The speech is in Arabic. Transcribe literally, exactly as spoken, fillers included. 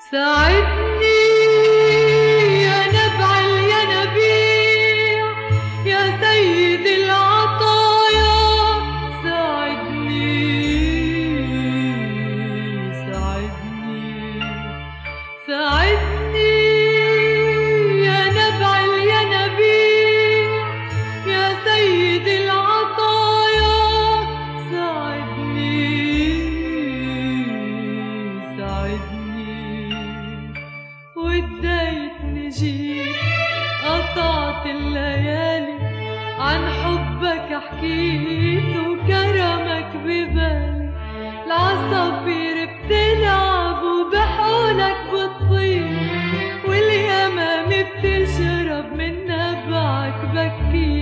ساعدني يا نبع الينابيع يا سيد العطايا، ساعدني ساعدني ساعدني يا نبع الينابيع يا سيد العطايا، ساعدني ساعدني. واديتني جيت قطعت الليالي عن حبك حكيت وكرمك ببالي، العصافير بتلعب وبحولك بتطير واليمامة بتشرب من نبعك بكير.